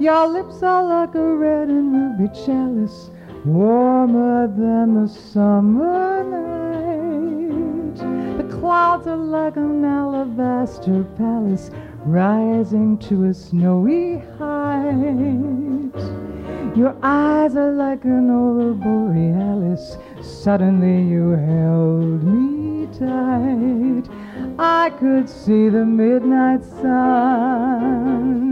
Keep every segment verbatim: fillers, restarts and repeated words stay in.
Your lips are like a red and ruby chalice, warmer than the summer night. The clouds are like an alabaster palace, rising to a snowy height. Your eyes are like an aurora borealis, suddenly you held me tight. I could see the midnight sun.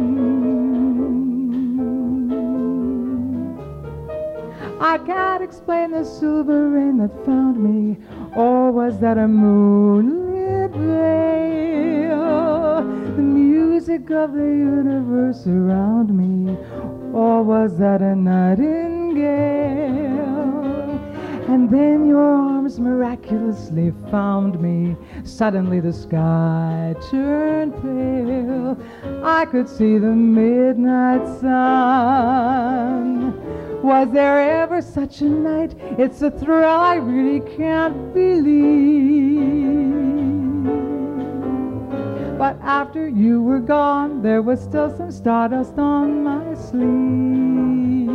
I can't explain the silver rain that found me, or was that a moonlit veil? The music of the universe around me, or was that a nightingale? And then your arms miraculously found me. Suddenly the sky turned pale. I could see the midnight sun. Was there ever such a night? It's a thrill I really can't believe. But after you were gone, there was still some stardust on my sleeve.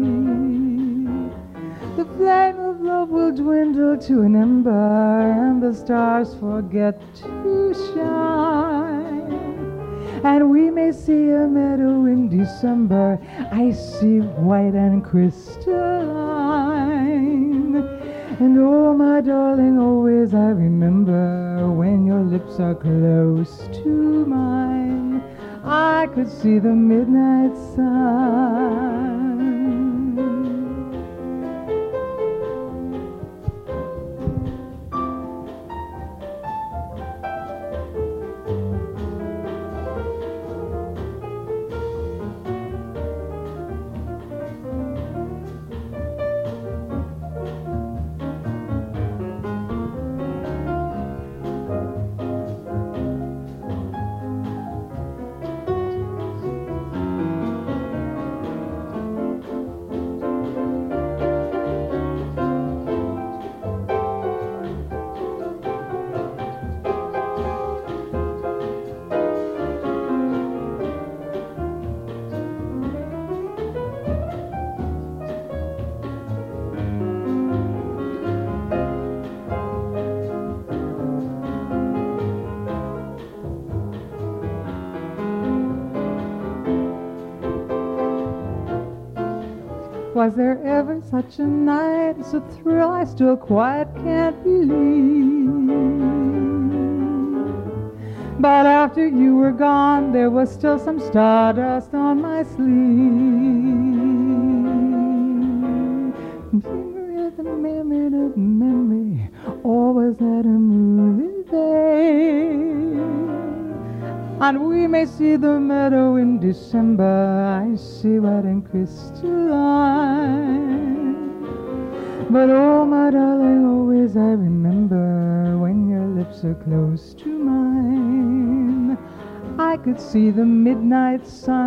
The flame of love will dwindle to an ember, and the stars forget to shine. And we may see a meadow in December, icy white and crystalline. And oh, my darling, always I remember when your lips are close to mine. I could see the midnight sun. Was there ever such a night? It's a thrill I still quite can't believe. But after you were gone, there was still some stardust on my sleeve. Memory of the memory of the memory, or was that a movie day? And we may see the meadow in December, icy white and crystalline. But oh, my darling, always I remember when your lips are close to mine. I could see the midnight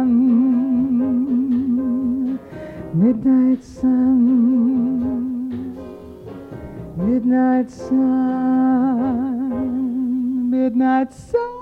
sun, midnight sun, midnight sun, midnight sun.